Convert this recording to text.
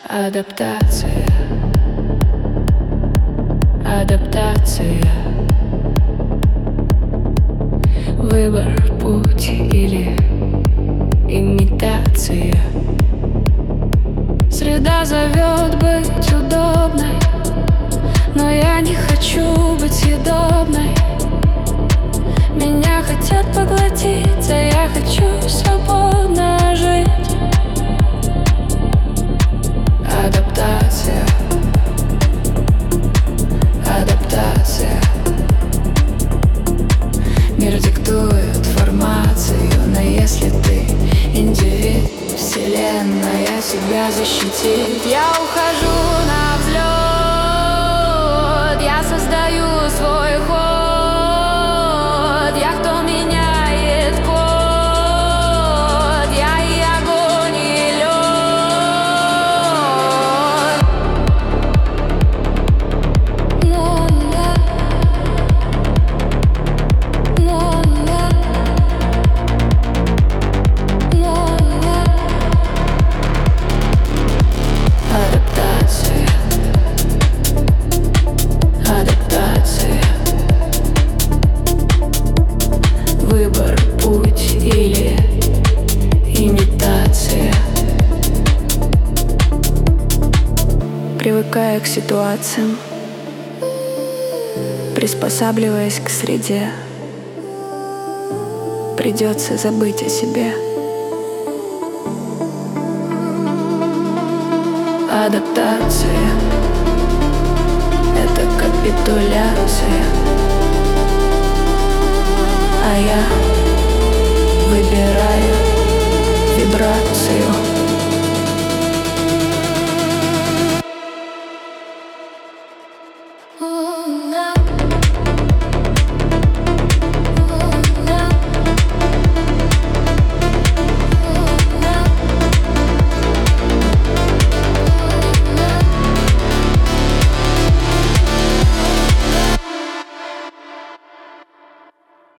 Адаптация, адаптация. Выбор, путь или имитация. Среда зовет быть удобной, но я не хочу быть съедобной. Меня хотят поглотить, а я хочу свободно жить. Адаптация, адаптация. Мир диктует формацию, но если ты индивид, вселенная себя защитит. Я ухожу на взлет, я создаю свой ход. Я кто меняет код, я и огонь, и Адаптация, адаптация. Выбор, путь или имитация. Привыкая к ситуациям, приспосабливаясь к среде, придется забыть о себе. Адаптация — это капитуляция, а я выбираю вибрацию. Oh